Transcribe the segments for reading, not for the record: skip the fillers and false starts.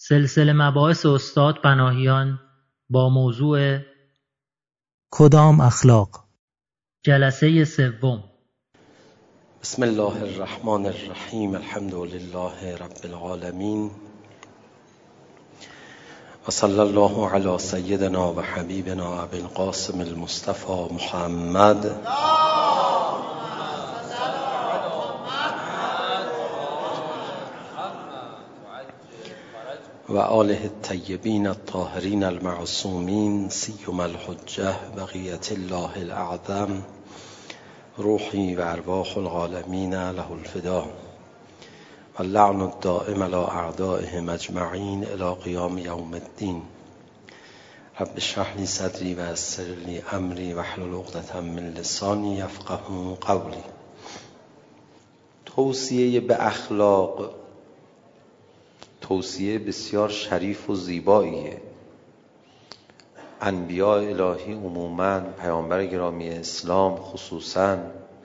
سلسله مباحث استاد پناهیان با موضوع کدام اخلاق؟ جلسه سوم. بسم الله الرحمن الرحیم. الحمد لله رب العالمین و صلی الله علی سیدنا و حبیبنا ابی القاسم المصطفى محمد و آله الطیبین الطاهرین المعصومین سیما الحجة بقیة الله الاعظم روحی و ارواح العالمین له الفدا و اللعن الدائم علی اعدائهم اجمعین الی قیام یوم الدین. رب اشرح لی صدری و یسر لی امری واحلل عقدة من لسانی یفقهوا قولی. توصیه به اخلاق توصیه بسیار شریف و زیباییه. انبیاء الهی عموماً، پیامبر گرامی اسلام خصوصاً،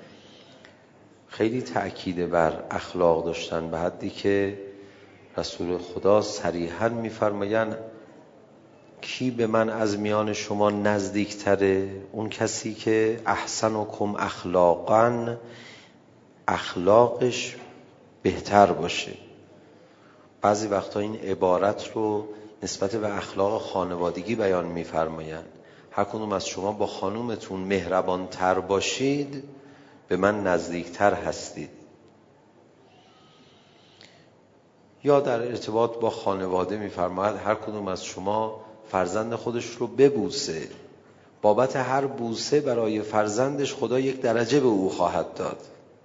خیلی تأکید بر اخلاق داشتن، به حدی که رسول خدا صریحاً می‌فرمایند کی به من از میان شما نزدیکتره؟ اون کسی که احسنکم اخلاقاً، اخلاقش بهتر باشه. بعضی وقتا این عبارت رو نسبت به اخلاق خانوادگی بیان می‌فرمایند. هر کدوم از شما با خانومتون مهربان‌تر باشید به من نزدیکتر هستید. یا در ارتباط با خانواده می‌فرماید هر کدوم از شما فرزند خودش رو ببوسه، بابت هر بوسه برای فرزندش خدا یک درجه به او خواهد داد.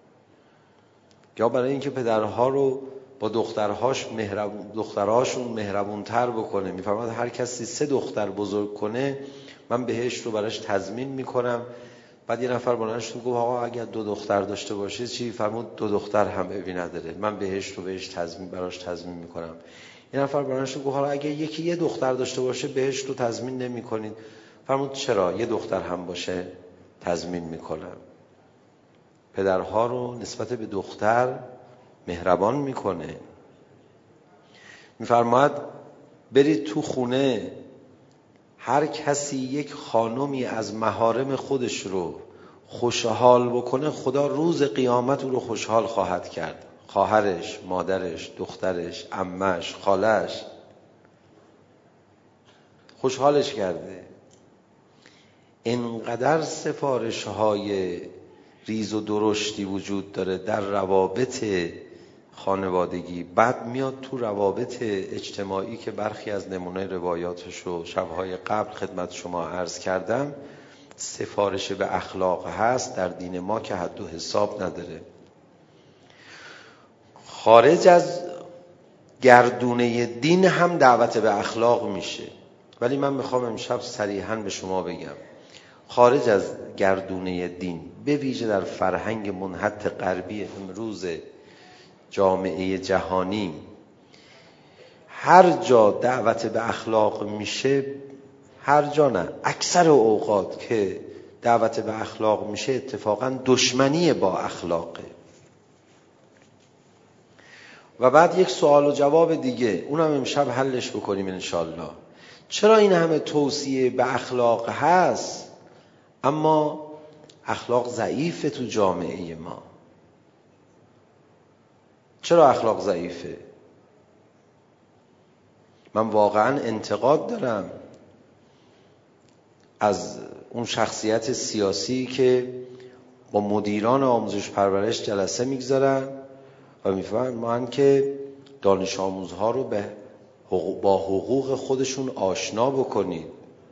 یا برای اینکه پدرها رو با دخترهاشون مهربونتر بکنه، میفرماید هر کسی 3 دختر بزرگ کنه من بهشت رو براش تضمین میکنم. بعد یه نفر بلند شد گفت آقا اگر 2 دختر داشته باشه چی؟ فرمود 2 دختر هم عیبی نداره، من بهشت رو براش تضمین میکنم. یه نفر بلند شد گفت حالا اگر یکی 1 دختر داشته باشه بهشت رو تضمین نمیکنید. فرمود چرا؟ 1 دختر هم باشه تضمین میکنم. پدرها رو نسبت به دختر مهربان میکنه. میفرماید برید تو خونه، هر کسی یک خانمی از محارم خودش رو خوشحال بکنه خدا روز قیامت او رو خوشحال خواهد کرد. خواهرش، مادرش، دخترش، عمش، خالش، خوشحالش کرده. اینقدر سفارش‌های ریز و درشتی وجود داره در روابط خانوادگی. بعد میاد تو روابط اجتماعی که برخی از نمونه روایاتش رو شبهای قبل خدمت شما عرض کردم. سفارش به اخلاق هست در دین ما که حد و حساب نداره. خارج از گردونه دین هم دعوت به اخلاق میشه، ولی من میخوام امشب صریحاً به شما بگم خارج از گردونه دین، به ویژه در فرهنگ منحط غربی امروز جامعه جهانی، هر جا دعوت به اخلاق میشه، هر جا نه، اکثر اوقات که دعوت به اخلاق میشه اتفاقا دشمنی با اخلاقه. و بعد یک سوال و جواب دیگه، اونم امشب حلش بکنیم انشالله. چرا این همه توصیه به اخلاق هست اما اخلاق ضعیفه تو جامعه ما؟ چرا اخلاق ضعیفه؟ من واقعا انتقاد دارم از اون شخصیت سیاسی که با مدیران آموزش پرورش جلسه میگذارن و میفرمایند که دانش آموزها رو با حقوق خودشون آشنا بکنید.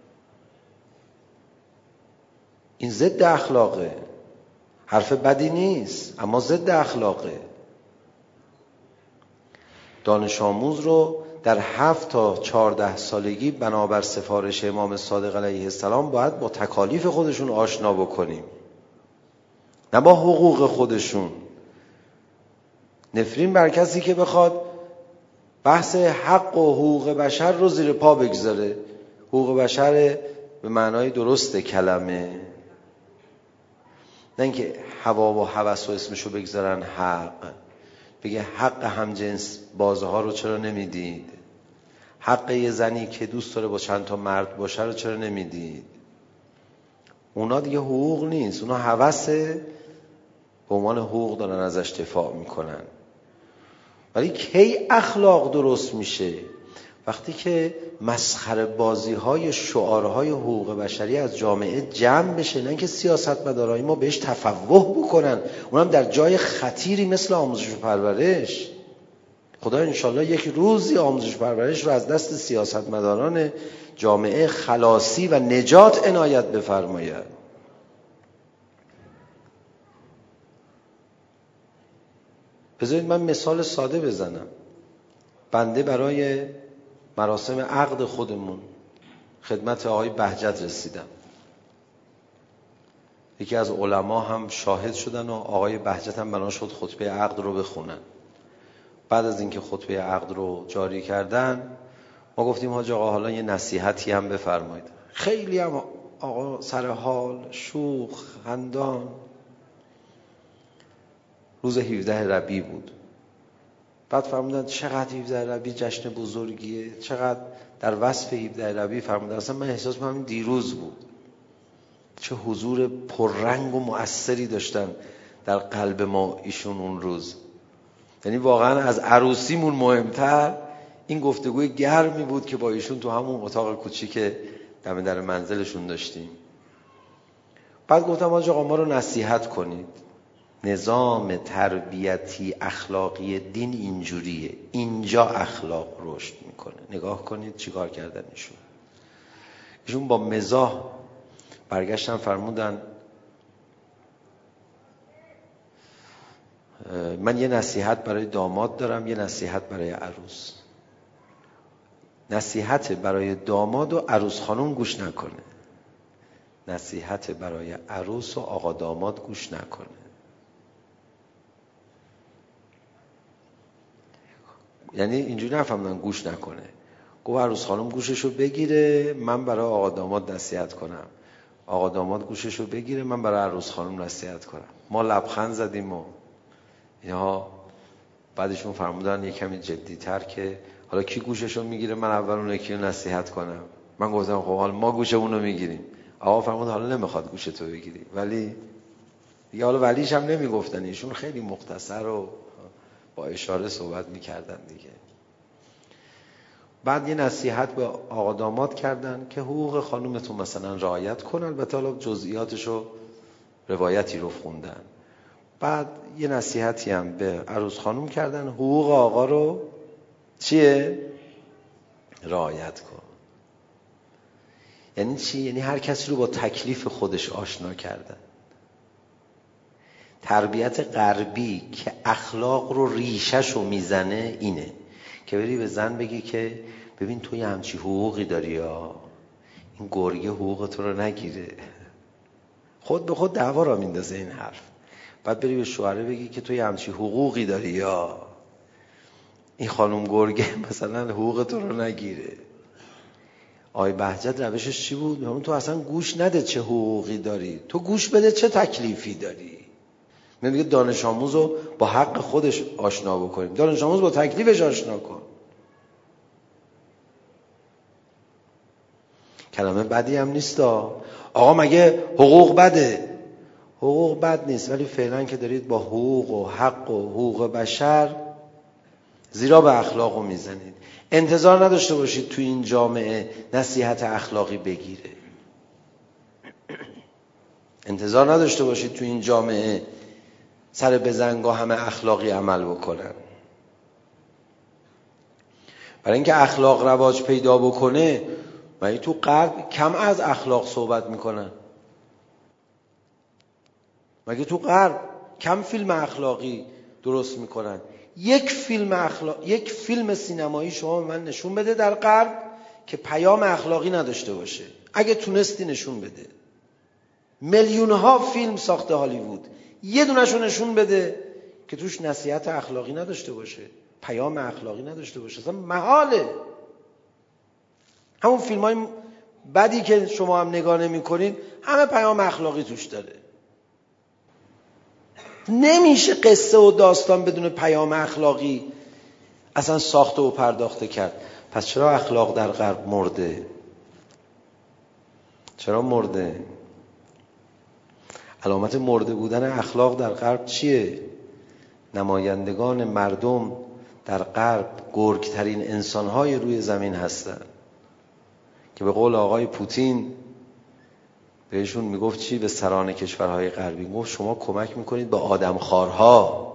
این ضد اخلاقه. حرف بدی نیست اما ضد اخلاقه. دانش آموز رو در 7 تا 14 سالگی بنابر سفارش امام صادق علیه السلام باید با تکالیف خودشون آشنا بکنیم، نه با حقوق خودشون. نفرین بر کسی که بخواد بحث حق و حقوق بشر رو زیر پا بگذاره. حقوق بشر به معنای درست کلمه، نه اینکه هوا و هوس و اسمشو بگذارن حق. بگه حق همجنس بازه ها رو چرا نمیدید؟ حق یه زنی که دوست داره با چند تا مرد باشه رو چرا نمیدید؟ اونا دیگه حقوق نیست، اونا هوسه، به عنوان حقوق دارن ازش دفاع میکنن. ولی کی اخلاق درست میشه؟ وقتی که مسخره بازی های شعارهای حقوق بشری از جامعه جمع بشه، نه اینکه سیاستمدارای ما بهش تفوه بکنن، اونم در جای خطیری مثل آموزش و پرورش. خدا انشالله یک روزی آموزش و پرورش رو از دست سیاستمداران جامعه خلاصی و نجات عنایت بفرماید. بذارید من مثال ساده بزنم. بنده برای مراسم عقد خودمون خدمت آقای بهجت رسیدم. یکی از علما هم شاهد شدن و آقای بهجت هم بنا شد خطبه عقد رو بخونن. بعد از اینکه خطبه عقد رو جاری کردن، ما گفتیم حاج آقا حالا یه نصیحتی هم بفرمایید. خیلی هم آقا سر حال، شوخ، خندان. روز 17 ربیع بود. بعد فرمودن چقدر 17 ربیع جشن بزرگیه، چقدر در وصف 17 ربیع فرمودن. اصلا من احساس می‌کنم دیروز بود. چه حضور پررنگ و مؤثری داشتن در قلب ما ایشون اون روز. یعنی واقعا از عروسیمون مهمتر این گفتگوی گرمی بود که با ایشون تو همون اتاق کوچیک دم در منزلشون داشتیم. بعد گفتم آقا ما رو نصیحت کنید. نظام تربیتی اخلاقی دین اینجوریه، اینجا اخلاق رشد میکنه. نگاه کنید چیکار کردن ایشون با مزاح برگشتن فرمودن من یه نصیحت برای داماد دارم، یه نصیحت برای عروس. نصیحت برای داماد و عروس خانم گوش نکنه، نصیحت برای عروس و آقا داماد گوش نکنه. یعنی اینجوری نفهمدن گوش نکنه. گفت عروس خانم گوششو بگیره من برای آقا داماد نصیحت کنم، آقا داماد گوششو بگیره من برای عروس خانم نصیحت کنم. ما لبخند زدیم و اینها. بعدشون فرمودن یه کمی جدی‌تر که حالا کی گوششو میگیره من اول اون یکی رو نصیحت کنم. من گفتم خب حالا ما گوشمون رو میگیریم. آقا فرمود حالا نمیخواد گوشتو بگیری، ولی دیگه حالا ولیش هم نمیگفتن، ایشون خیلی مختصر و با اشاره صحبت میکردن دیگه. بعد یه نصیحت به آقا داماد کردن که حقوق خانومتون مثلا رعایت کن، البته حالا جزئیاتشو روایتی رو خوندن. بعد یه نصیحتی هم به عروس خانوم کردن، حقوق آقا رو چیه؟ رعایت کن. یعنی چی؟ یعنی هر کسی رو با تکلیف خودش آشنا کردن. تربیت غربی که اخلاق رو ریشش رو میزنه اینه که بری به زن بگی که ببین تو یه همچی حقوقی داری یا این گرگه حقوق تو رو نگیره. خود به خود دعوا را میندازه این حرف. بعد بری به شوهره بگی که تو یه همچی حقوقی داری یا این خانم گرگه مثلا حقوق تو رو نگیره. آقای بهجت روشش چی بود؟ همون تو اصلا گوش نده چه حقوقی داری، تو گوش بده چه تکلیفی داری. میگه دانش آموز رو با حق خودش آشنا بکنیم، دانش آموز با تکلیفش آشنا کن. کلمه بدی هم نیست آقا مگه حقوق بده؟ حقوق بد نیست، ولی فعلا که دارید با حقوق و حق و حقوق بشر زیرا به اخلاق رو میزنید. انتظار نداشته باشید تو این جامعه نصیحت اخلاقی بگیره. انتظار نداشته باشید تو این جامعه سر بزنگا همه اخلاقی عمل بکنن. برای اینکه اخلاق رواج پیدا بکنه ولی تو غرب کم از اخلاق صحبت میکنن. مگه تو غرب کم فیلم اخلاقی درست میکنن؟ یک فیلم سینمایی شما به من نشون بده در غرب که پیام اخلاقی نداشته باشه. اگه تونستی نشون بده. میلیون ها فیلم ساخته هالیوود، یه دونشو نشون بده که توش نصیحت اخلاقی نداشته باشه، پیام اخلاقی نداشته باشه. اصلا محاله. همون فیلم های بدی که شما هم نگاه نمی کنید همه پیام اخلاقی توش داره. نمیشه قصه و داستان بدون پیام اخلاقی اصلا ساخته و پرداخته کرد. پس چرا اخلاق در غرب مرده؟ چرا مرده؟ علامت مرده بودن اخلاق در غرب چیه؟ نمایندگان مردم در غرب گرگترین انسانهای روی زمین هستن که به قول آقای پوتین بهشون میگفت چی؟ به سران کشورهای غربی میگفت شما کمک میکنید به آدمخوارها.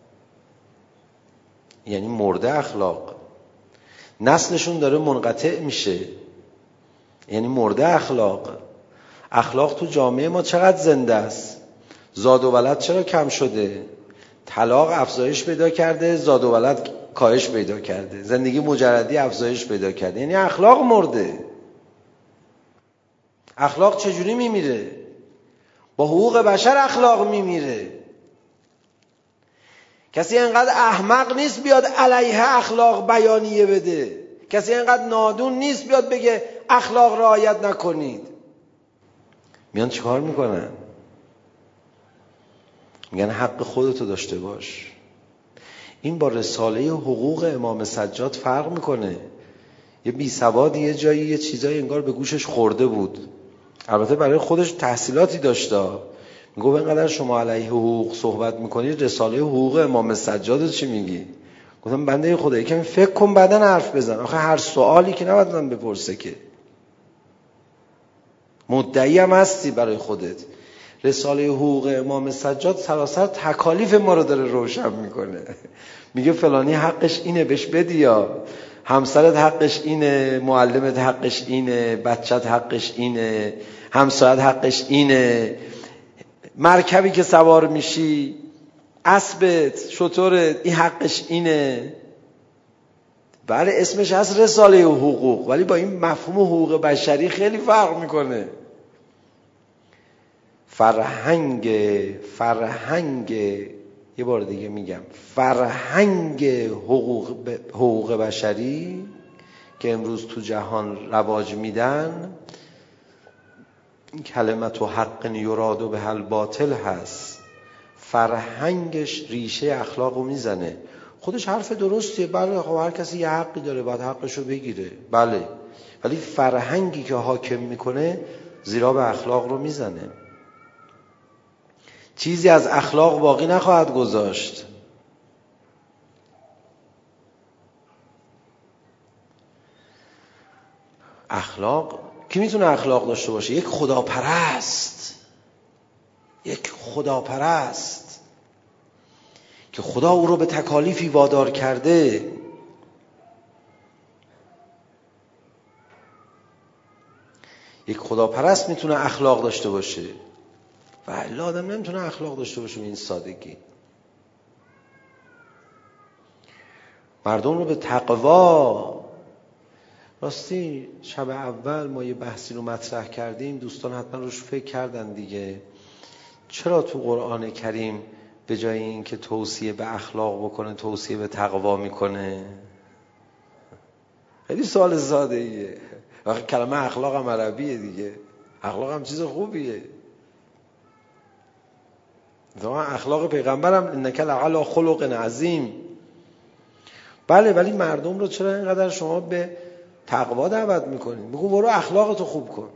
یعنی مرده اخلاق، نسلشون داره منقطع میشه، یعنی مرده اخلاق. اخلاق تو جامعه ما چقدر زنده است؟ زاد و ولد چرا کم شده؟ طلاق افزایش پیدا کرده، زاد و ولد کاهش پیدا کرده، زندگی مجردی افزایش پیدا کرده، یعنی اخلاق مرده. اخلاق چجوری میمیره؟ با حقوق بشر اخلاق میمیره. کسی اینقدر احمق نیست بیاد علیه اخلاق بیانیه بده. کسی اینقدر نادون نیست بیاد بگه اخلاق رعایت نکنید. میان چیکار میکنن؟ میگن حق خودتو داشته باش. این با رساله حقوق امام سجاد فرق میکنه. یه بی سوادی یه جایی یه چیزایی انگار به گوشش خورده بود، البته برای خودش تحصیلاتی داشته، میگو اینقدر شما علیه حقوق صحبت میکنید، رساله حقوق امام سجاد چی میگی؟ گفتم بنده خدا یکم فکر کن بعدن حرف بزن. آخه هر سوالی که نباید من بپرسه که مدعی هم هستی برای خودت. رساله حقوق امام سجاد سراسر تکالیف ما رو داره روشن میکنه. میگه فلانی حقش اینه بهش بدی، یا همسرت حقش اینه، معلمت حقش اینه، بچت حقش اینه، همسایت حقش اینه، مرکبی که سوار میشی، اسبت، شترت، این حقش اینه. بله اسمش هست رساله حقوق، ولی با این مفهوم حقوق بشری خیلی فرق میکنه. فرهنگ یه بار دیگه میگم، فرهنگ حقوق بشری که امروز تو جهان رواج میدن، کلمت و حق یراد به الباطل هست. فرهنگش ریشه اخلاقو میزنه. خودش حرف درستیه، بله خب هر کسی یه حقی داره باید حقشو بگیره، بله، ولی فرهنگی که حاکم میکنه زیرا به اخلاق رو میزنه. چیزی از اخلاق باقی نخواهد گذاشت. اخلاق کی میتونه اخلاق داشته باشه؟ یک خداپرست که خدا او رو به تکالیفی وادار کرده. یک خداپرست میتونه اخلاق داشته باشه و الا آدم نمیتونه اخلاق داشته باشه به این سادگی. مردم رو به تقوا، راستی شب اول ما یه بحثی رو مطرح کردیم، دوستان حتما روش فکر کردن دیگه. چرا تو قرآن کریم به جای این که توصیه به اخلاق بکنه توصیه به تقوا میکنه؟ خیلی سوال ساده ایه. وقتی کلمه اخلاق هم عربیه دیگه، اخلاق هم چیز خوبیه. اخلاق پیغمبرم انک لعلی خلق عظیم. بله، ولی مردم رو چرا اینقدر شما به تقوا دعوت میکنید؟ میگو برو اخلاقتو خوب کن.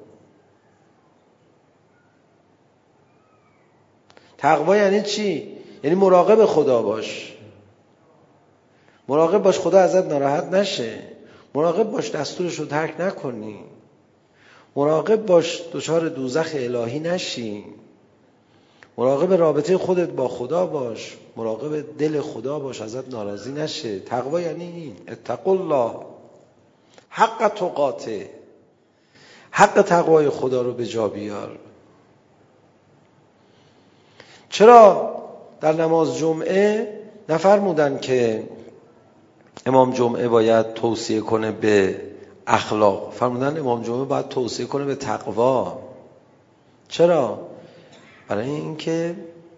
تقوا یعنی چی؟ یعنی مراقب خدا باش. مراقب باش خدا ازت ناراحت نشه. مراقب باش دستورش رو ترک نکنی. مراقب باش دچار دوزخ الهی نشی. مراقب رابطه خودت با خدا باش. مراقب دل خدا باش ازت ناراضی نشه. تقوا یعنی این، اتقوا الله حق تقاته. حق تقوای خدا رو به جا بیار. چرا در نماز جمعه نفرمودن که امام جمعه باید توصیه کنه به اخلاق؟ فرمودن امام جمعه باید توصیه کنه به تقوا. چرا؟ برای اینکه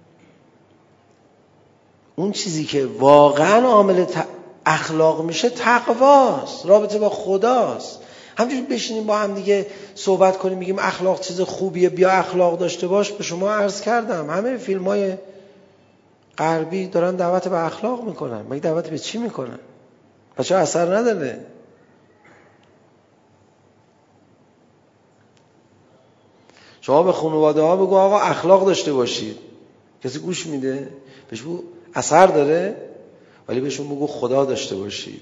اون چیزی که واقعا عامل اخلاق میشه تقواست، رابطه با خداست. همینجوری بشینیم با هم دیگه صحبت کنیم بگیم اخلاق چیز خوبیه بیا اخلاق داشته باش، به شما عرض کردم همه فیلم‌های غربی دارن دعوت به اخلاق میکنن. مگه دعوت به چی میکنن؟ پس چرا اثر نداره؟ شما به خانواده ها بگو آقا اخلاق داشته باشید، کسی گوش میده؟ بهش بگو اثر داره؟ ولی بهشون بگو خدا داشته باشید.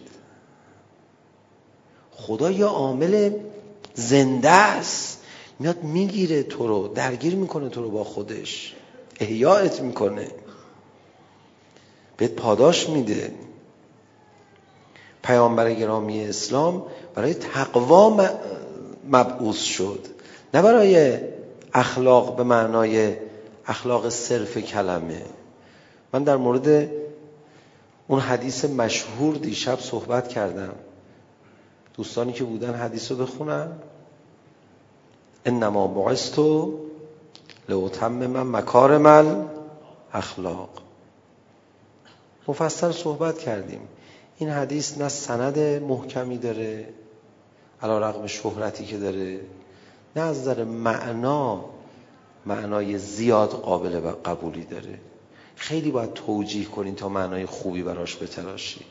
خدا یه عامل زنده است، میاد میگیره تو رو، درگیر میکنه تو رو با خودش، احیایت میکنه، بهت پاداش میده. پیامبر گرامی اسلام برای تقوا مبعوث شد، نه برای اخلاق به معنای اخلاق صرف کلمه. من در مورد اون حدیث مشهور دیشب صحبت کردم، دوستانی که بودن حدیث رو بخونن. انما بعثت لأتمم مکارم الاخلاق. مفصل صحبت کردیم. این حدیث نه سند محکمی داره علی رغم شهرتی که داره، نه از نظر معنای زیاد قابل قبولی داره. خیلی باید توجیه کنین تا معنای خوبی براش بتراشی.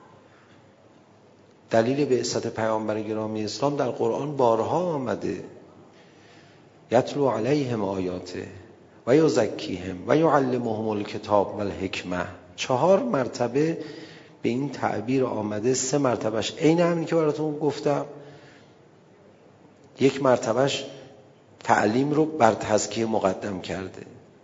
دلیل بعثت پیامبر گرامی اسلام در قرآن بارها آمده. یتلو علیهم آیاته و یزکیهم و یعلمهم الکتاب و الحکمه. 4 مرتبه به این تعبیر آمده. 3 مرتبهش عین همین که براتون گفتم، 1 مرتبهش تعلیم رو بر تزکیه مقدم کرده.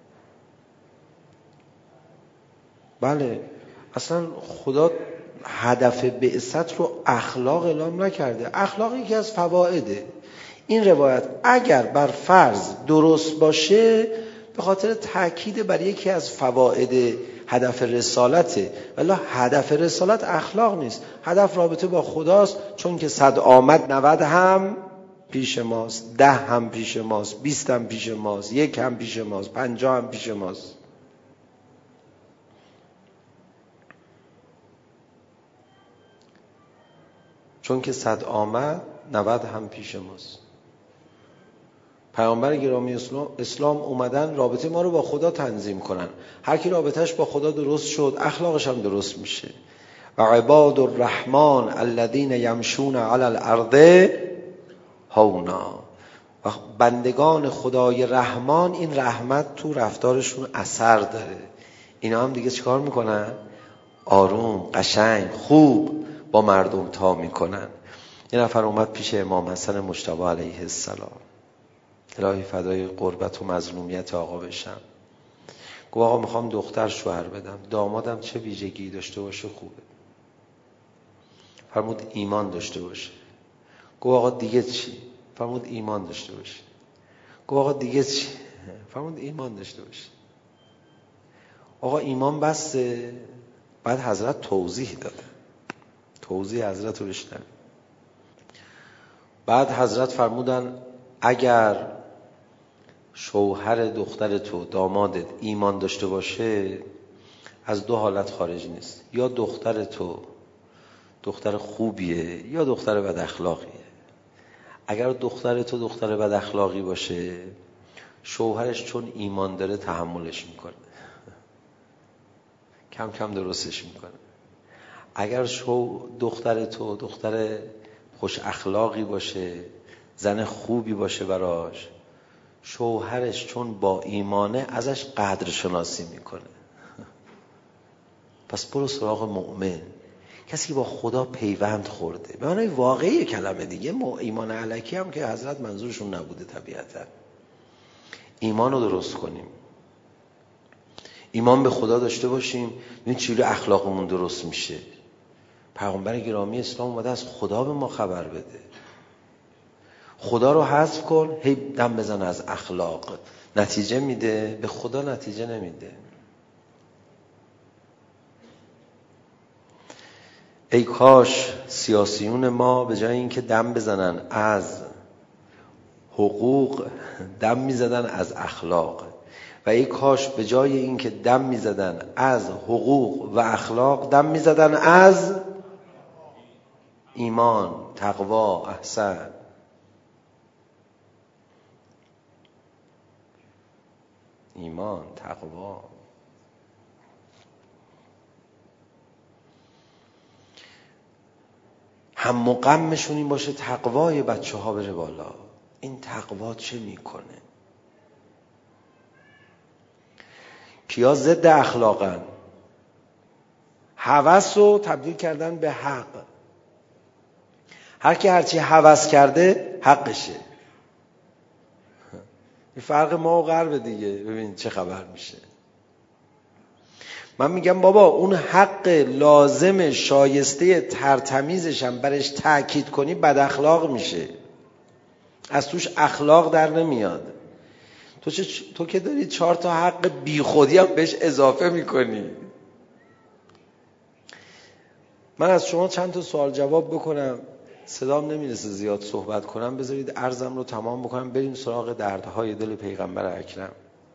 بله، اصلا خدا هدف بعثت رو اخلاق اعلام نکرده. اخلاق یکی از فوائده. این روایت اگر بر فرض درست باشه به خاطر تاکید بر یکی از فواید هدف رسالته، ولی هدف رسالت اخلاق نیست. هدف رابطه با خداست، چون که 100 آمد 90 هم پیش ماست، 10 هم پیش ماست، 20 هم پیش ماست، 1 هم پیش ماست، 50 هم پیش ماست. چون که 100 آمد 90 هم پیش ماست. پیامبر گرامی اسلام اومدن رابطه ما رو با خدا تنظیم کنن. هر کی رابطهش با خدا درست شد اخلاقش هم درست میشه. و عباد الرحمن الذین یمشون علی الارض هونا. و بندگان خدای رحمان این رحمت تو رفتارشون اثر داره. اینا هم دیگه چیکار میکنن؟ آروم، قشنگ، خوب با مردم تا میکنن. یه نفر اومد پیش امام حسن مجتبی علیه السلام، الهی فدای قربت و مظلومیت آقا بشم. گفت آقا میخوام دختر شوهر بدم، دامادم چه ویژگی داشته باشه خوبه؟ فرمود ایمان داشته باشه. گفت آقا دیگه چی؟ فرمود ایمان داشته باشه. گفت آقا دیگه چی؟ فرمود ایمان داشته باشه. آقا ایمان بسه؟ بعد حضرت توضیح داده، توضیح حضرت رو بشنوید. بعد حضرت فرمودن اگر شوهر دختر تو، دامادت ایمان داشته باشه از 2 حالت خارج نیست. یا دختر تو دختر خوبیه یا دختر بد اخلاقیه. اگر دختر تو دختر بد اخلاقی باشه شوهرش چون ایمان داره تحملش میکنه، کم کم درستش میکنه. اگر دختر تو دختر خوش اخلاقی باشه، زن خوبی باشه براش، شوهرش چون با ایمانه ازش قدر شناسی میکنه. پس برو سراغ مؤمن، کسی که با خدا پیوند خورده، به معنای واقعی کلمه دیگه. ایمان الکی هم که حضرت منظورشون نبوده طبیعتا. ایمان رو درست کنیم، ایمان به خدا داشته باشیم، این چیزی اخلاقمون درست میشه. پیامبر گرامی اسلام اومده از خدا به ما خبر بده. خدا رو حذف کن، هی دم بزن از اخلاق. نتیجه میده؟ به خدا نتیجه نمیده. ای کاش سیاسیون ما به جای اینکه دم بزنن از حقوق دم میزدن از اخلاق، و ای کاش به جای اینکه دم میزدن از حقوق و اخلاق دم میزدن از ایمان، تقوا، احسان. ایمان، تقوا. هم و غمشون این باشه تقوای بچه ها بره بالا. این تقوا چه میکنه؟ کیا ضد اخلاقن؟ هوس رو تبدیل کردن به حق. هر کی هرچی هوس کرده حقشه. این فرق ما و غرب دیگه. ببین چه خبر میشه. من میگم بابا اون حق لازم شایسته ترتمیزش هم برش تأکید کنی بد اخلاق میشه، از توش اخلاق در نمیاد. تو که داری 4 تا حق بی خودی هم بهش اضافه میکنی. من از شما چند تا سوال جواب بکنم، صدام نمیرسه زیاد صحبت کنم، بذارید عرضم رو تمام بکنم بریم سراغ دردهای دل پیغمبر اکرم.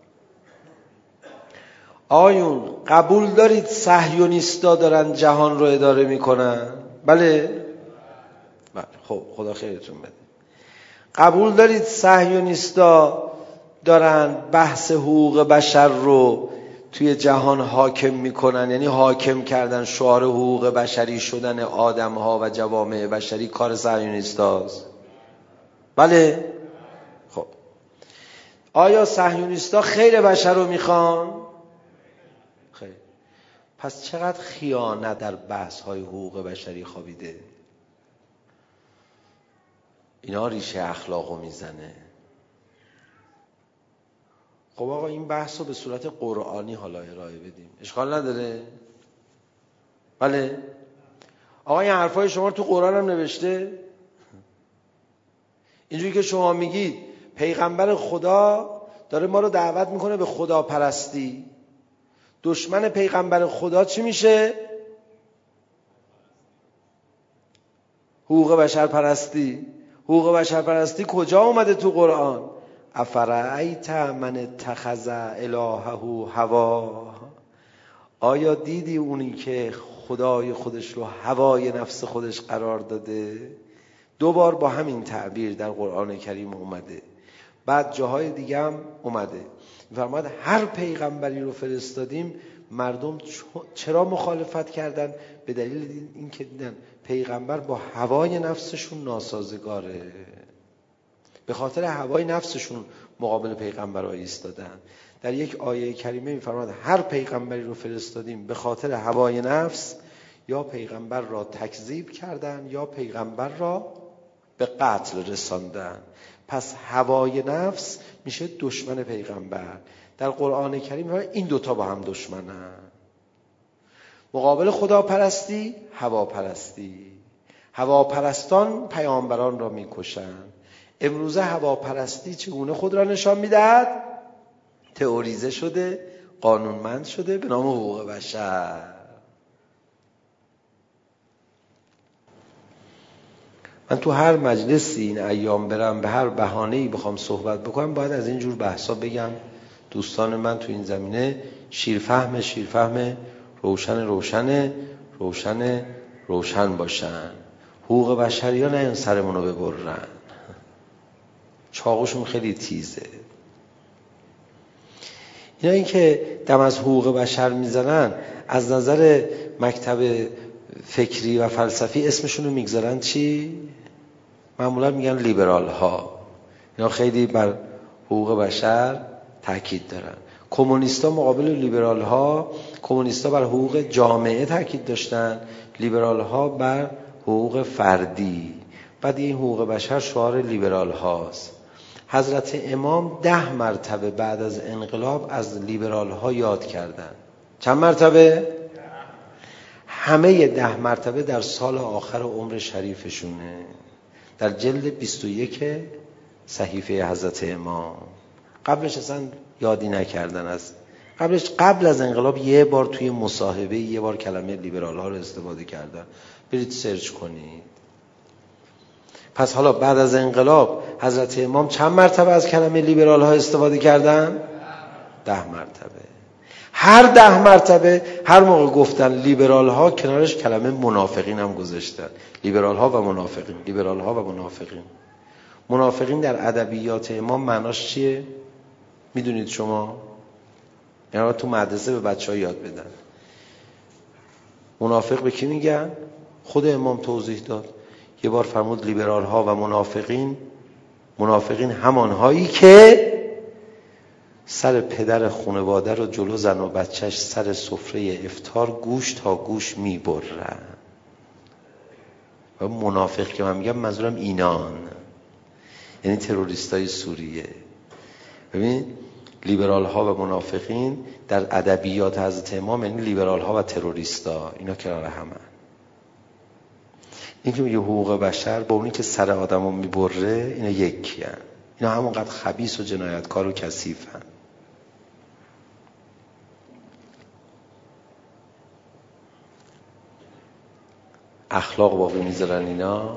آیون قبول دارید صهیونیستا دارن جهان رو اداره میکنن؟ بله؟ بله. خب خدا خیرتون بده. قبول دارید صهیونیستا دارن بحث حقوق بشر رو توی جهان حاکم میکنن؟ یعنی حاکم کردن شعار حقوق بشری شدن آدم ها و جوامع بشری کار صهیونیستاست؟ بله؟ خب آیا صهیونیستا خیر بشر رو میخوان؟ خیر. پس چقدر خیانت در بحث های حقوق بشری خوابیده؟ اینا ریشه اخلاقو میزنه. خب آقا این بحث رو به صورت قرآنی حالا ارائه بدیم، اشکال نداره؟ بله؟ آقا این حرفای شما تو قرآن هم نوشته؟ اینجوری که شما میگید پیغمبر خدا داره ما رو دعوت میکنه به خدا پرستی، دشمن پیغمبر خدا چی میشه؟ حقوق بشر پرستی. حقوق بشر پرستی کجا اومده تو قرآن؟ افرأیت من اتخذ الهه هوا. آیا دیدی اونی که خدای خودش رو هوای نفس خودش قرار داده؟ 2 بار با همین تعبیر در قرآن کریم اومده. بعد جاهای دیگه هم اومده می‌فرماد هر پیغمبری رو فرستادیم مردم چرا مخالفت کردن؟ به دلیل اینکه دیدن پیغمبر با هوای نفسشون ناسازگاره، به خاطر هوای نفسشون مقابل پیغمبر ایستادن. در یک آیه کریمه می‌فرماد هر پیغمبری رو فرستادیم به خاطر هوای نفس یا پیغمبر را تکذیب کردن یا پیغمبر را به قتل رساندن. پس هوای نفس میشه دشمن پیغمبر. در قرآن کریم این 2 تا با هم دشمنن. مقابل خدا پرستی، هوا پرستی. هوا پرستان پیامبران را میکشن. امروزه هوا پرستی چگونه خود را نشان میدهد؟ تئوریزه شده، قانونمند شده به نام حقوق بشر. من تو هر مجلسی این ایام برم به هر بهانه‌ای بخوام صحبت بکنم باید از این جور بحثا بگم. دوستان من تو این زمینه شیرفهم روشن باشن. حقوق بشری ها نه سرمون رو ببرن، چاقوشون خیلی تیزه. اینا این که دم از حقوق بشر میزنن از نظر مکتب فکری و فلسفی اسمشون رو میگذارن چی؟ معمولا میگن لیبرال ها. اینا خیلی بر حقوق بشر تاکید دارن. کمونیستا مقابل لیبرال ها، کمونیستا بر حقوق جامعه تاکید داشتن، لیبرال ها بر حقوق فردی. بعد این حقوق بشر شعار لیبرال هاست. حضرت امام 10 مرتبه بعد از انقلاب از لیبرال ها یاد کردن. چند مرتبه؟ همه 10 مرتبه در سال آخر عمر شریفشونه، در جلد 21 صحیفه حضرت امام. قبلش اصلا یادی نکردن. از قبل از انقلاب 1 بار توی مصاحبه 1 بار کلمه لیبرال ها رو استفاده کردن. برید سرچ کنید. پس حالا بعد از انقلاب حضرت امام چند مرتبه از کلمه لیبرال ها استفاده کردن؟ 10 مرتبه. هر 10 مرتبه هر موقع گفتن لیبرال ها کنارش کلمه منافقین هم گذاشتن. لیبرال ها و منافقین، لیبرال ها و منافقین. منافقین در ادبیات امام معناش چیه؟ میدونید شما؟ یعنی تو مدرسه به بچه‌ها یاد بدن. منافق به کی میگن؟ خود امام توضیح داد. یه بار فرمود لیبرال ها و منافقین همانهایی که سر پدر خانواده رو جلو زن و بچهش سر سفره افطار گوش تا گوش میبرن. و منافق که من میگم منظورم اینان، یعنی تروریستای سوریه. ببین لیبرال ها و منافقین در ادبیات حضرت امام یعنی لیبرال ها و تروریستا، اینا کنار همه. این که میگه حقوق بشر با اونی که سر آدمو میبره، اینا یکی هن. اینا همونقدر خبیث و جنایتکار و کثیف هن. اخلاق باقی میذارن اینا.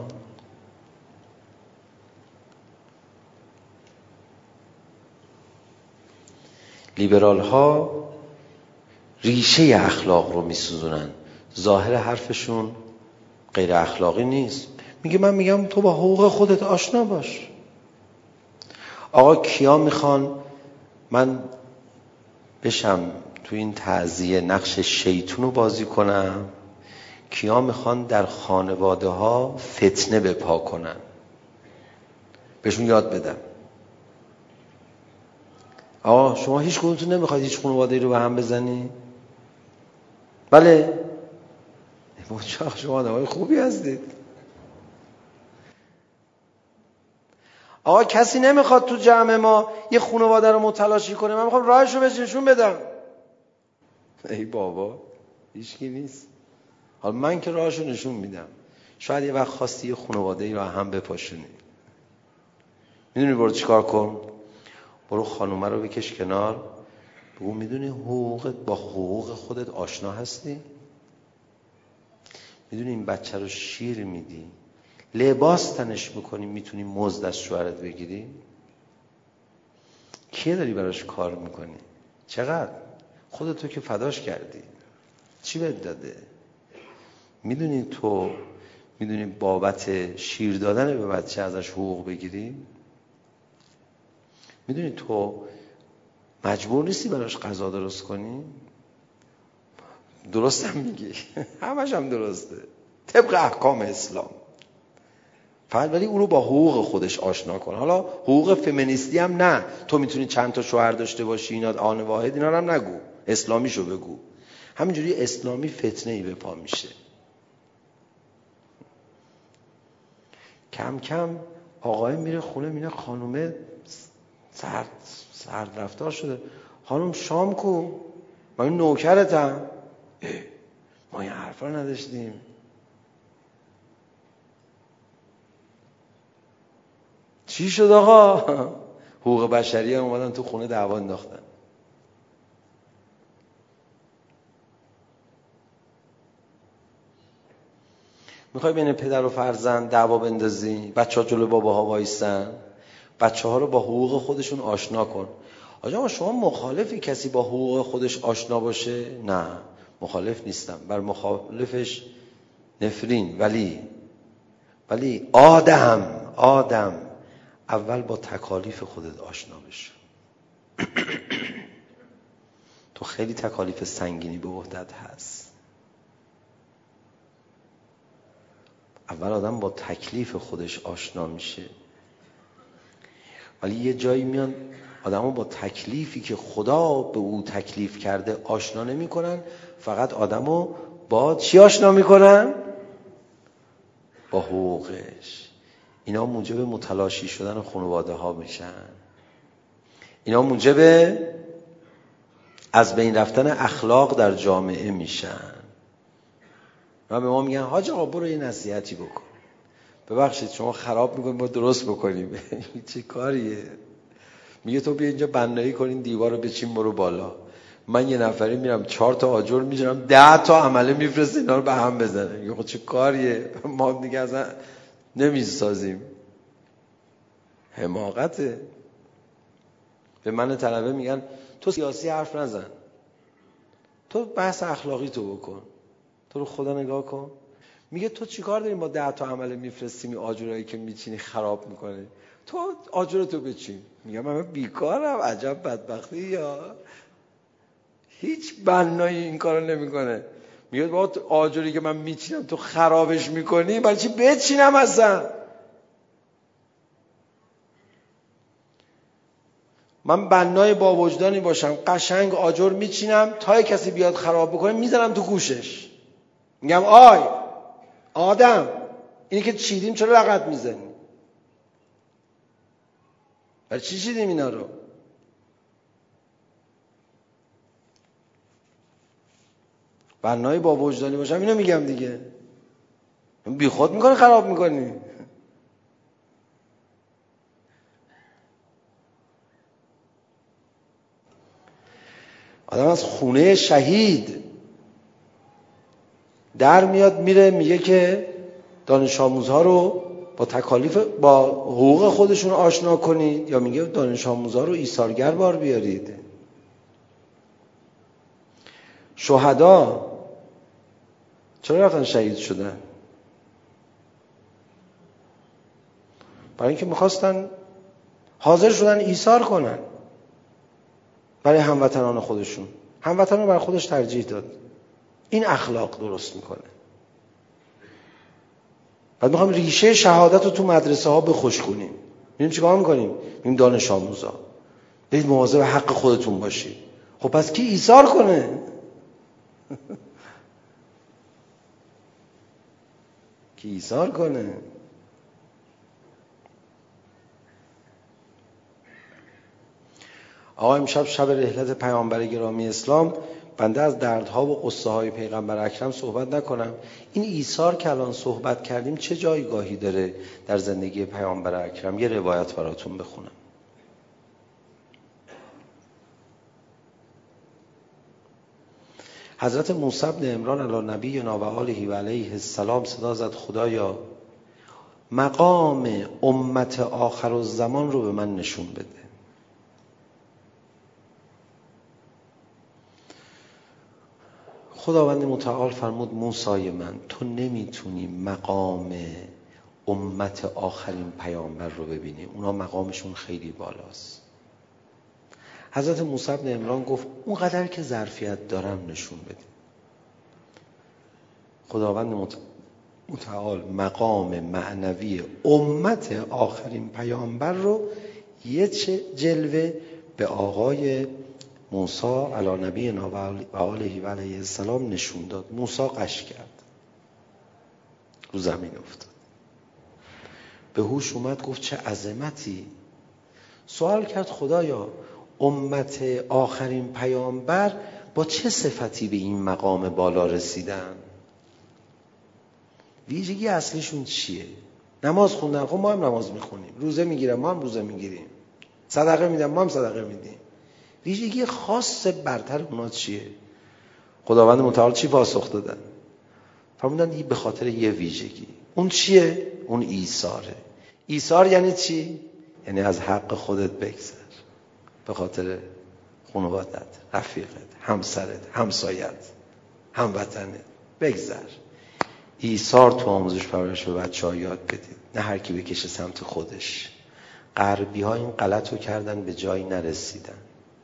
لیبرال ها ریشه اخلاق رو میسوزونن، ظاهر حرفشون غیر اخلاقی نیست. من میگم تو با حقوق خودت آشنا باش. آقا کیا میخوان من بشم تو این تعزیه نقش شیطون رو بازی کنم؟ کیا میخوان در خانواده ها فتنه بپا کنن؟ بهشون یاد بدم. آقا شما هیچ کدومتون نمیخواید هیچ خانواده‌ای رو به هم بزنی؟ بله. شما آدمای خوبی هستید. آقا کسی نمیخواد تو جمع ما یه خانواده رو متلاشی کنه، من میخوام راهش رو بهش نشون بدم. ای بابا هیچکی نیست. حالا من که راهش رو نشون میدم. شاید یه وقت خواستی یه خانواده‌ای رو هم بپاشونی. میدونی برو چیکار کن؟ برو خانومه رو بکش کنار، بگو میدونی حقوقت با حقوق خودت آشنا هستی؟ میدونی این بچه رو شیر میدی، لباس تنش میکنی، میتونی مزد از شوهرت بگیری؟ کیه داری براش کار میکنی؟ چقدر؟ خودتو که فداش کردی، چی بهت داده؟ میدونی بابت شیر دادن به بچه ازش حقوق بگیری؟ میدونی تو مجبور نیستی براش غذا درست کنی؟ درستم میگی. همش هم درسته طبق احکام اسلام. فقط ولی اون رو با حقوق خودش آشنا کن. حالا حقوق فمینیستی هم نه، تو میتونی چند تا شوهر داشته باشی، اینا آن واحد، اینا رو هم نگو، اسلامیشو بگو. همینجوری اسلامی فتنه ای به پا میشه. کم کم آقای میره خونه، میره خانومه سرد رفتار شده. خانم شام کو؟ من نوکرتم. ما این حرفا رو نداشتیم. چی شد آقا؟ حقوق بشری هم اومدن تو خونه دعوا انداختن. میخوای بین پدر و فرزند دعوا بندازی؟ بچه‌ها جلو باباها وایسن؟ بچه‌ها رو با حقوق خودشون آشنا کن. آقا شما مخالفی کسی با حقوق خودش آشنا باشه؟ نه مخالف نیستم، بر مخالفش نفرین. ولی آدم اول با تکالیف خودت آشنا بشه. تو خیلی تکالیف سنگینی به عهدت هست. اول آدم با تکلیف خودش آشنا میشه. ولی یه جایی میان آدمو با تکلیفی که خدا به او تکلیف کرده آشنا نمی کنن، فقط آدمو با چی آشنا میکنن؟ با حقوقش. اینا موجب متلاشی شدن خانواده ها میشن. اینا موجب از بین رفتن اخلاق در جامعه میشن. و به ما میگن حاج آقا برو یه نصیحتی بکن. ببخشید شما خراب میکنید ما درست بکنیم. چه کاریه؟ میگه تو بیا اینجا بنایی کنین دیوار رو بچین برو بالا. من یه نفری میرم 4 تا آجر میجرم 10 تا عمله میفرسته اینا رو به هم بزنه. میگه خب چه کاریه؟ ما دیگه اصلا نمیسازیم. حماقته. به من طلبه میگن تو سیاسی حرف نزن، تو بحث اخلاقی تو بکن، تو رو خدا نگاه کن. میگه تو چیکار داری با 10 تا عمله میفرستیم این آجرایی که میچینی خراب میکنه؟ تو آجرتو بچین. میگم من بیکارم. عجب بدبختی. یا هیچ بنایی این کارو نمیکنه. میگه با آجری که من میچینم تو خرابش میکنی، برای چی بچینم اصلا؟ من بنای با وجدانی باشم، قشنگ آجر میچینم، تا کسی بیاد خراب بکنه میزنم تو گوشش، میگم آی آدم اینی که چیدیم چرا لغت میزنی؟ برای چی چیدیم اینا رو؟ بنای با وجدانی باشم اینو میگم دیگه. بی خود میکنه خراب میکنی. آدم از خونه شهید در میاد میره میگه که دانش آموزها رو با تکالیف با حقوق خودشون آشنا کنید، یا میگه دانش آموزها رو ایثارگر بار بیارید. شهدا چرا رفتن شهید شدن؟ برای اینکه میخواستن حاضر شدن ایثار کنن برای هموطنان خودشون. هموطنان رو برای خودش ترجیح داد. این اخلاق درست میکنه. بعد میخوام ریشه شهادت رو تو مدرسه ها بخشکونیم. میگیم چیکار میکنیم؟ میگیم دانش آموزا برید مواظب حق خودتون باشید. خب پس کی ایثار کنه؟ کی ایثار کنه؟ آقا امشب شب رحلت پیامبر گرامی اسلام، بنده از دردها و قصه های پیغمبر اکرم صحبت نکنم. این ایثار که الان صحبت کردیم چه جایگاهی داره در زندگی پیامبر اکرم؟ یه روایت براتون بخونم. حضرت موسی بن عمران علی نبینا و آله و علیه السلام صدا زد خدایا مقام امت آخر الزمان رو به من نشون بده. خداوند متعال فرمود موسی من تو نمیتونی مقام امت آخرین پیامبر رو ببینی، اونا مقامشون خیلی بالاست. حضرت موسی بن عمران گفت اونقدر که ظرفیت دارم نشون بدیم. خداوند متعال مقام معنوی امت آخرین پیامبر رو یه جلوه به آقای موسی علی نبینا و آله و علیه السلام نشون داد. موسی قش کرد، رو زمین افتاد، به هوش اومد، گفت چه عظمتی. سوال کرد خدایا امت آخرین پیامبر با چه صفتی به این مقام بالا رسیدن؟ ویژگی اصلیشون چیه؟ نماز خوندن، خب ما هم نماز میخونیم، روزه میگیرم ما هم روزه میگیریم، صدقه میدم ما هم صدقه میدیم. ویژگی خاص برتر اونا چیه؟ خداوند متعال چی پاسخ دادن؟ فرمودن به خاطر یه ویژگی. اون چیه؟ اون ایثاره. ایثار یعنی چی؟ یعنی از حق خودت بگذر به خاطر خانوادت، رفیقت، همسرت، همسایت، هموطنت بگذر. ایثار تو آموزش پرورش به بچه‌ها یاد بدید، نه هر کی بکشه سمت خودش. غربی‌ها این غلط رو کردن، به جایی نرسیدن.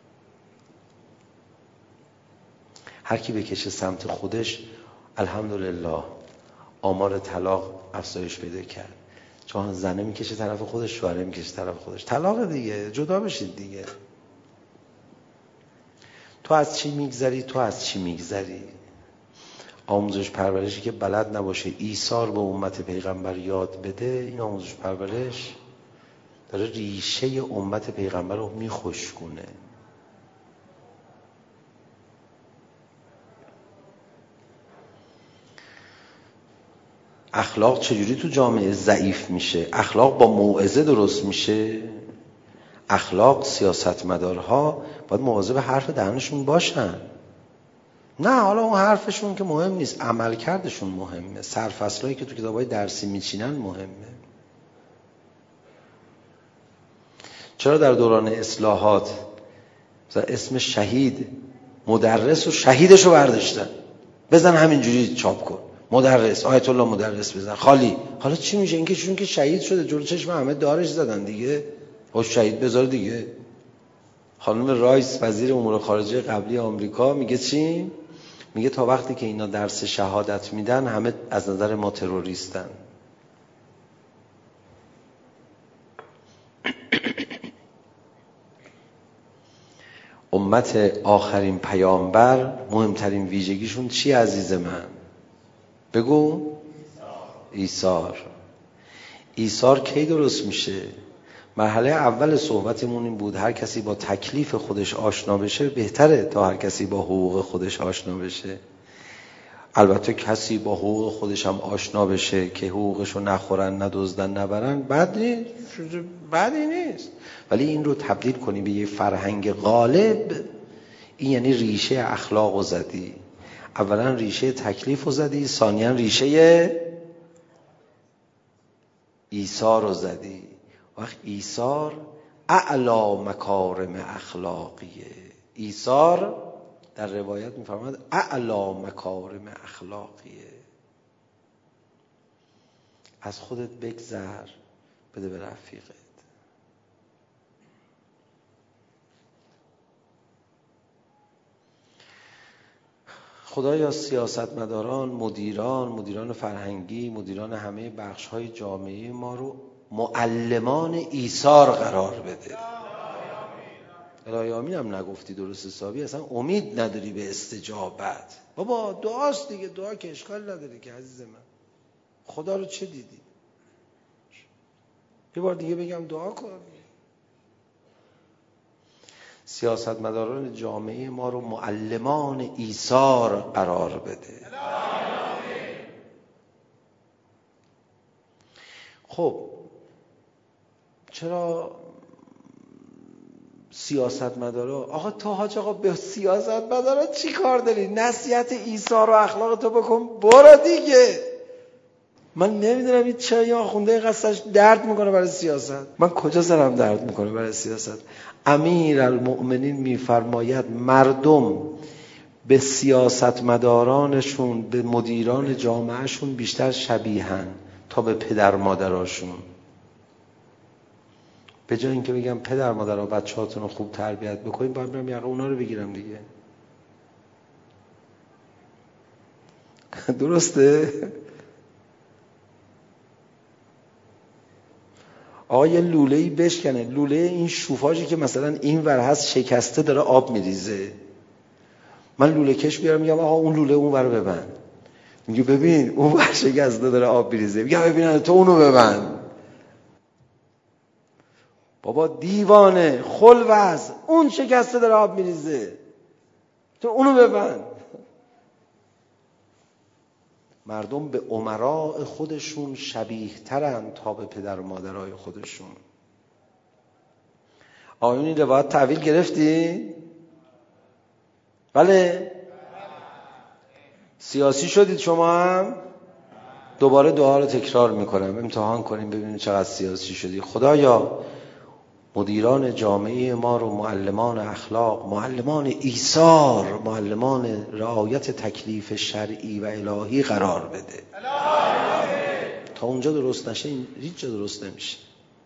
هر کی بکشه سمت خودش، الحمدلله آمار طلاق افزایش پیدا کرد. چون زنه میکشه طرف خودش، شوهره میکشه طرف خودش، طلاق دیگه، جدا بشید دیگه. تو از چی میگذری؟ تو از چی میگذری؟ آموزش پرورشی که بلد نباشه ایثار به امت پیغمبر یاد بده، این آموزش پرورش داره ریشه امت پیغمبر رو میخشکونه. اخلاق چجوری تو جامعه ضعیف میشه؟ اخلاق با موعظه درست میشه. اخلاق سیاستمدارها باید مواظب حرف دهنشون باشن. نه حالا اون حرفشون که مهم نیست، عملکردشون مهمه. سرفصلایی که تو کتابای درسی میچینن مهمه. چرا در دوران اصلاحات مثلا اسم شهید، مدرس و شهیدش رو برداشتن، بزن همینجوری چاپ کن، مدرس، آیت الله مدرس بزن، خالی. حالا چی میشه؟ اینکه چون که شهید شده جلو چشم همه دارش زدن دیگه، خوش شهید بذار دیگه. خانم رایس وزیر امور خارجه قبلی آمریکا میگه چی؟ میگه تا وقتی که اینا درس شهادت میدن همه از نظر ما تروریستن. امت آخرین پیامبر مهمترین ویژگیشون چی عزیز من؟ بگو. ایثار کی درست میشه؟ مرحله اول صحبتمون این بود هر کسی با تکلیف خودش آشنا بشه بهتره تا هر کسی با حقوق خودش آشنا بشه. البته کسی با حقوق خودش هم آشنا بشه که حقوقشو نخورن، ندزدن، نبرن، بدی نیست. ولی این رو تبدیل کنی به یه فرهنگ غالب، این یعنی ریشه اخلاق رو زدی. اولا ریشه تکلیف رو زدی، ثانیا ریشه ایثار رو زدی. وقت ایثار اعلی مکارم اخلاقیه. ایثار در روایت میفرماد اعلی مکارم اخلاقیه. از خودت بگذر بده به رفیقت. خدایا سیاستمداران، مدیران فرهنگی، مدیران همه بخش‌های جامعه ما رو معلمان ایثار قرار بده. الهی آمین هم نگفتی درست حسابی، اصلا امید نداری به استجابت. بابا دعاست دیگه، دعا که اشکال نداره که عزیز من. خدا رو چه دیدی؟ یه بار دیگه بگم دعا کن. سیاستمداران جامعه ما رو معلمان ایثار قرار بده. خب چرا سیاستمدارا؟ آقا تو حاج آقا به سیاستمدارا چی کار داری؟ نصیحت ایثار و اخلاق تو بکن برو دیگه. من نمیدونم این چرا این آخونده اینقدر سرش درد میکنه برای سیاست. من کجا سرم درد میکنه برای سیاست؟ امیرالمؤمنین میفرماید مردم به سیاستمدارانشون، به مدیران جامعهشون بیشتر شبیهن تا به پدر مادراشون. به جای اینکه بگم پدر مادرها بچه‌هاتون رو خوب تربیت بکنید، باید برم یقه اونا رو بگیرم دیگه. درسته؟ آقا یه لوله‌ای بشکنه، لوله این شوفاژی که مثلا این ور هست شکسته داره آب میریزه، من لوله کش بیارم میگم آقا اون لوله اون ور ببند، میگه ببین اون ور شکسته داره آب میریزه، میگم ببین تو اونو ببند. بابا دیوانه خلوز، اون شکسته داره آب میریزه تو اونو ببند. مردم به امراء خودشون شبیه ترن تا به پدر و مادرای خودشون. آقایون این روایت تحویل گرفتی؟ بله؟ سیاسی شدید شما هم؟ دوباره دعا رو تکرار میکنم، امتحان کنیم ببینیم چقدر سیاسی شدی. خدایا مدیران جامعه ما رو معلمان اخلاق، معلمان ایثار، معلمان رعایت تکلیف شرعی و الهی قرار بده. تا اونجا درست نشه این هیچ جا درست نمیشه.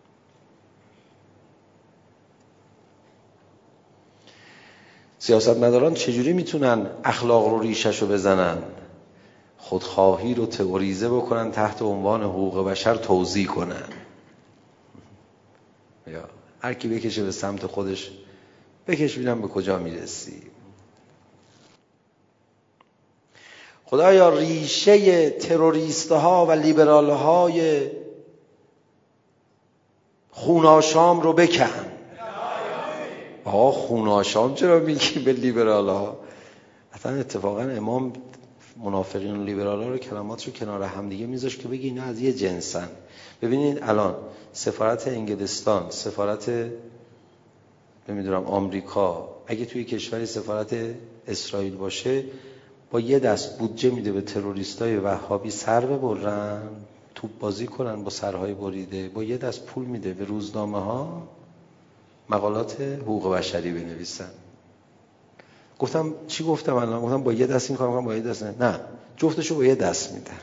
سیاستمداران چجوری میتونن اخلاق رو ریشش رو بزنن؟ خودخواهی رو تئوریزه بکنن، تحت عنوان حقوق بشر توزیع کنن، یا هر کی بکشه به سمت خودش بکش ببینم به کجا میرسی. خدایا ریشه تروریست‌ها و لیبرال‌های خوناشام رو بکن. خوناشام چرا میگی به لیبرال‌ها؟ اصلا اتفاقا امام منافقین و لیبرال‌ها رو کلمات رو کنار هم دیگه میذاشت که بگی اینا از یه جنسن. ببینید الان سفارت انگلستان، سفارت نمیدونم آمریکا، اگه توی کشوری سفارت اسرائیل باشه با یه دست بودجه میده به تروریستای وهابی سر ببرن، توپ بازی کنن با سرهای بریده، با یه دست پول میده به روزنامه ها مقالات حقوق بشری بنویسن. گفتم چی گفتم الان؟ گفتم با یه دست این کار میکنم، با یه دست نه، جفتشو با یه دست میدن.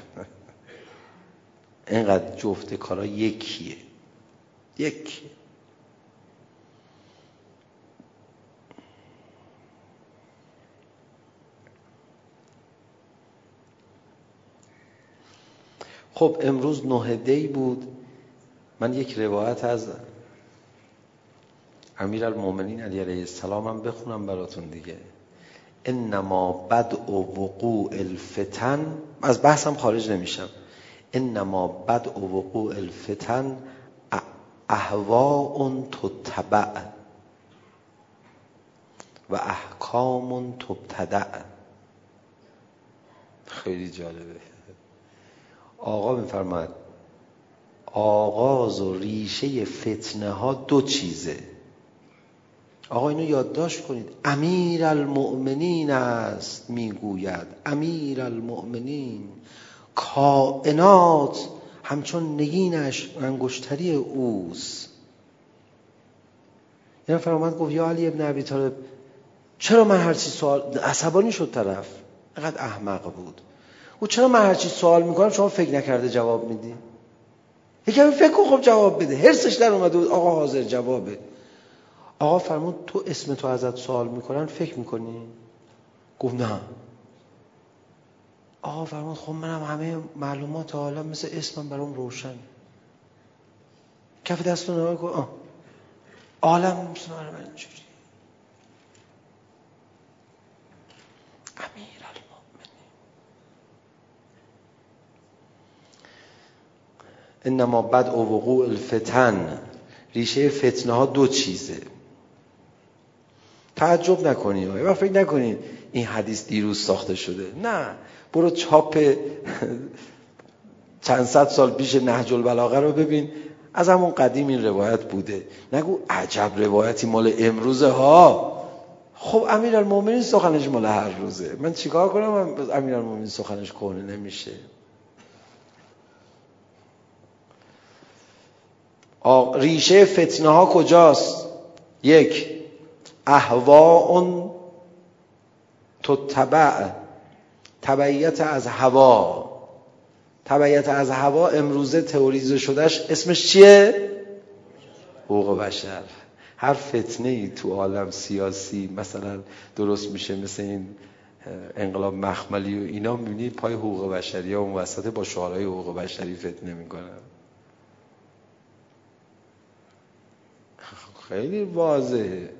اینقدر جفت کارا یکیه. خب امروز 9 دی بود. من یک روایت از امیرالمومنین علی علیه السلام هم بخونم براتون دیگه. انما بدء وقوع الفتن، از بحثم خارج نمیشم، انما بدء وقوع الفتن اهواء تتبع و احکام تبتدع. خیلی جالبه. آقا میفرماید آغاز و ریشه فتنه ها 2 چیزه. آقا اینو یادداشت کنید. امیرالمؤمنین است میگوید، امیرالمؤمنین، کائنات همچون نگینش انگشتری اوست. یه نفر اومد گفت یا علی ابن ابی طالب چرا من هر چی سوال، عصبانی شد طرف، اینقدر احمق بود. او چرا من هر چی سوال میکنم شما فکر نکرده جواب میدی؟ یکم فکر کن خب جواب بده. هرسش در اومده بود آقا حاضر جوابه. آقا فرمود تو اسم تو ازت سوال میکنن فکر میکنی؟ گفت نه. آقا فرمود خب منم همه معلومات عالم مثل اسمم برام روشن. کف دستو نگاه کن. عالم مثل من اینجوری. انما بدء وقوع الفتن، ریشه فتنه ها 2 چیزه. تعجب نکنید و فکر نکنید این حدیث دیروز ساخته شده. نه، برو چاپ چند صد سال پیش نهج البلاغه رو ببین، از همون قدیم این روایت بوده. نگو عجب روایتی مال امروزه ها. خب امیرالمومنین سخنش مال هر روزه. من چیکار کنم امیرالمومنین سخنش کهنه نمیشه؟ ریشه فتنه ها کجاست؟ 1 اهواء تتبع، تبعیت از هوا. تبعیت از هوا امروزه تئوریزه شدهش اسمش چیه؟ حقوق بشر. هر فتنه ای تو عالم سیاسی مثلا درست میشه، مثل این انقلاب مخملی و اینا، میبینی پای حقوق بشری ها اون وسط با شعارهای حقوق بشری فتنه میکنن. خیلی واضحه.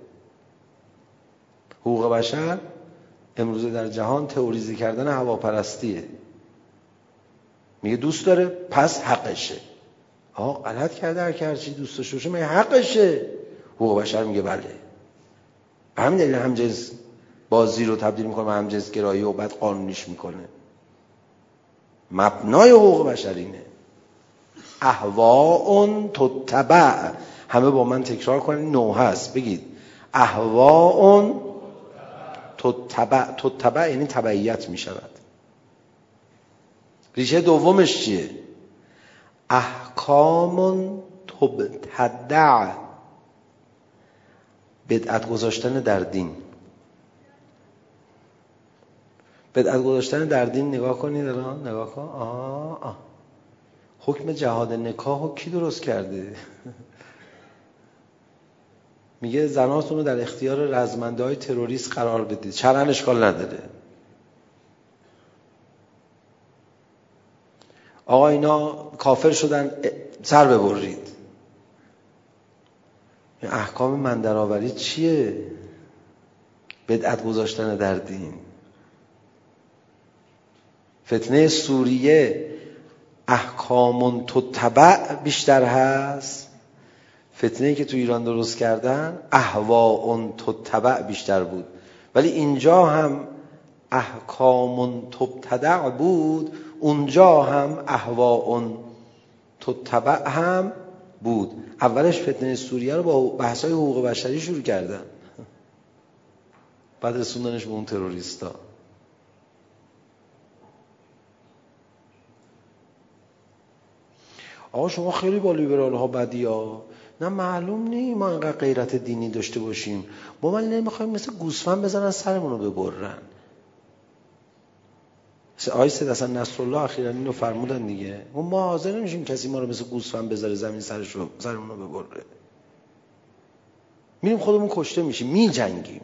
حقوق بشر امروزه در جهان تئوریزه کردن هواپرستیه. میگه دوست داره پس حقشه. غلط کرده، هر چی دوست داشته باشه میگه حقشه. حقوق بشر میگه بله. همین دلیل همجنس بازی رو تبدیل میکنه به همجنس گرایی و بعد قانونیش میکنه. مبنای حقوق بشر اینه. اهواء تتبع. همه با من تکرار کنید، 9 هست. بگید اهواء تتبع. تتبع یعنی تبعیت میشود. ریشه دومش چیه؟ احکام تبتدع، بدعت گذاشتن در دین. بدعت گذاشتن در دین نگاه کنید الان، نگاه کن. حکم جهاد نکاحو کی درست کرده؟ میگه زناتون رو در اختیار رزمنده های تروریست قرار بدید. شرعاً اشکال نداره. آقا اینا کافر شدن، سر ببرید. این احکام من درآوری چیه؟ بدعت گذاشتن در دین. فتنه سوریه احکام تتبع بیشتر هست. فتنه‌ای که تو ایران درست کردن اهواء تتبع بیشتر بود. ولی اینجا هم احکام تبتدع بود، اونجا هم اهواء تتبع هم بود. اولش فتنه سوریه رو با بحث‌های حقوق بشری شروع کردن، بعد رسوندنش به اون تروریستا. آقا شما خیلی با لیبرال ها بدی ها. نه معلوم نی ما اینقدر غیرت دینی داشته باشیم. ما ولی نمیخوایم مثل گوسفند بزنن سرمون رو ببرن. آقای سید حسن نصرالله اخیراً اینو فرمودن دیگه. ما حاضر نمیشیم کسی ما رو مثل گوسفند بذاره زمین سرمون رو ببره. میریم خودمون کشته میشیم، میجنگیم.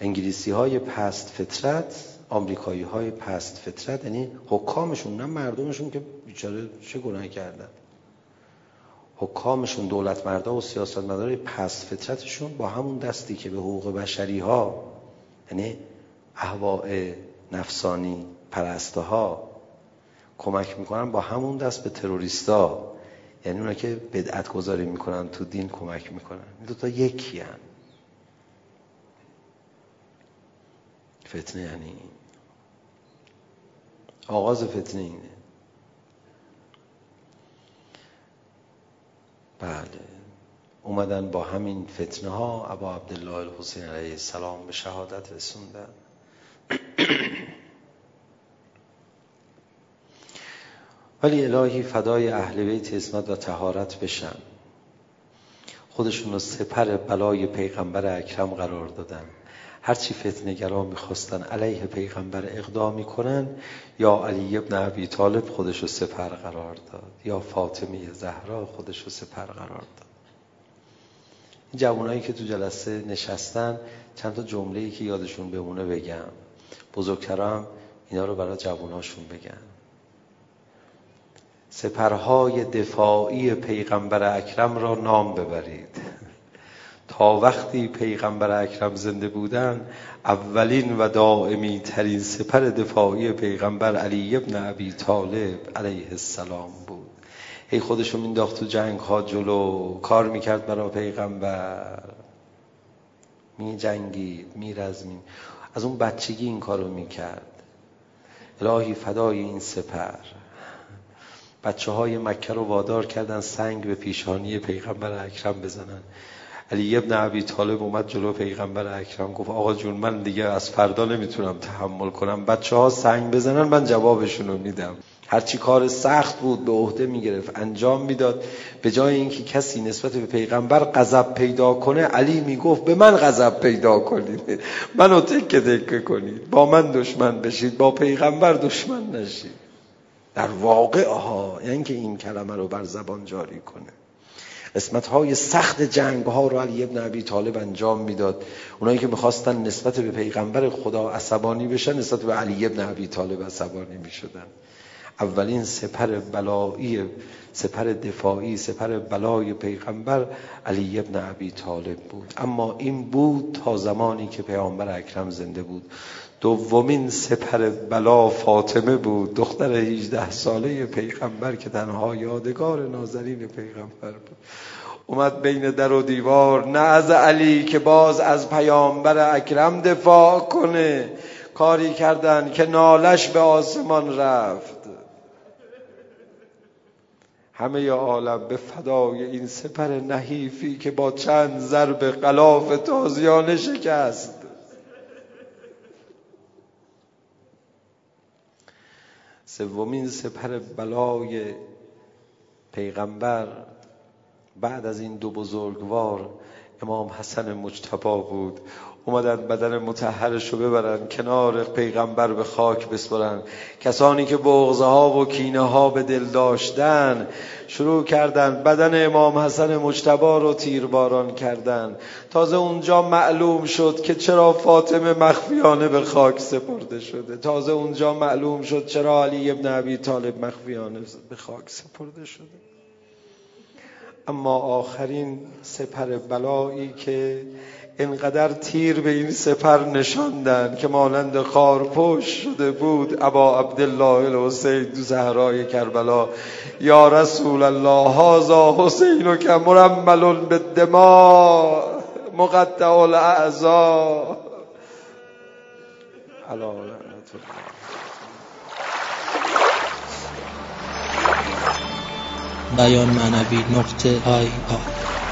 انگلیسی های پست فطرت، آمریکایی های پست فطرت، یعنی حکامشون نه مردمشون که بیچاره چه گناهی کردن، حکامشون دولت مردا و سیاستمدارای پست فطرتشون با همون دستی که به حقوق بشری ها، یعنی اهواء نفسانی پرسته ها کمک میکنن، با همون دست به تروریستا، یعنی اونا که بدعت گذاری میکنن تو دین کمک میکنن. این دوتا یکی هن. فتنه یعنی این. آغاز فتنه اینه. بله، اومدن با همین فتنه ها ابا عبدالله الحسین علیه السلام به شهادت رسوندن. ولی الهی فدای اهل بیت عصمت و طهارت بشن، خودشون رو سپر بلای پیغمبر اکرم قرار دادن. هرچی فتنه‌گرا میخواستن علیه پیغمبر اقدام میکنن، یا علی ابن ابی طالب خودشو سپر قرار داد، یا فاطمه زهرا خودشو سپر قرار داد. این جوانایی که تو جلسه نشستن چند تا جمله‌ای که یادشون بمونه بگم، بزرگترام اینا رو برای جواناشون بگن. سپرهای دفاعی پیغمبر اکرم را نام ببرید. تا وقتی پیغمبر اکرم زنده بودن، اولین و دائمی ترین سپر دفاعی پیغمبر علی ابن ابی طالب علیه السلام بود. هی خودشو مینداخت تو جنگ ها جلو، کار میکرد برای پیغمبر، می جنگید، می رزمید. از اون بچگی این کارو میکرد. الهی فدای این سپر. بچه های مکه رو وادار کردن سنگ به پیشانی پیغمبر اکرم بزنن. علی ابن ابی طالب اومد جلو پیغمبر اکرم گفت آقا جون من دیگه از فردا نمیتونم تحمل کنم، بچه ها سنگ بزنن من جوابشون رو میدم. هرچی کار سخت بود به عهده میگرفت، انجام میداد. به جای اینکه کسی نسبت به پیغمبر غضب پیدا کنه، علی میگفت به من غضب پیدا کنید، منو تکه تکه کنید، با من دشمن بشید، با پیغمبر دشمن نشید. در واقع یعنی که این کلمه رو بر زبان جاری کنه. قسمت‌های سخت جنگ‌ها رو علی ابن ابی طالب انجام میداد. اونایی که می‌خواستن نسبت به پیغمبر خدا عصبانی بشن، نسبت به علی ابن ابی طالب عصبانی می‌شدن. اولین سپر بلایی، سپر دفاعی، سپر بلای پیغمبر علی ابن ابی طالب بود. اما این بود تا زمانی که پیامبر اکرم زنده بود. دومین سپر بلا فاطمه بود، دختر 18 ساله پیغمبر که تنها یادگار نازنین پیغمبر بود. اومد بین در و دیوار، نه از علی که باز از پیامبر اکرم دفاع کنه. کاری کردن که نالش به آسمان رفت. همه عالم به فدای این سپر نحیفی که با چند ضرب غلاف تازیانه شکست. سومین سپر بلای پیغمبر بعد از این دو بزرگوار امام حسن مجتبی بود. اومدن بدن مطهرش رو ببرن کنار پیغمبر به خاک بسپرن. کسانی که بغضه ها و کینه ها به دل داشتن شروع کردن بدن امام حسن مجتبی رو تیرباران کردن. تازه اونجا معلوم شد که چرا فاطمه مخفیانه به خاک سپرده شده. تازه اونجا معلوم شد چرا علی ابن ابی طالب مخفیانه به خاک سپرده شده. اما آخرین سپر بلایی که اینقدر تیر به این سپر نشاندن که مانند خارپشت شده بود، ابا عبدالله الحسین دو زهرای کربلا، یا رسول الله هذا حسین که مرمل بالدماء مقطع الاعضاء علی لعنت الله. بیان معنوی .ir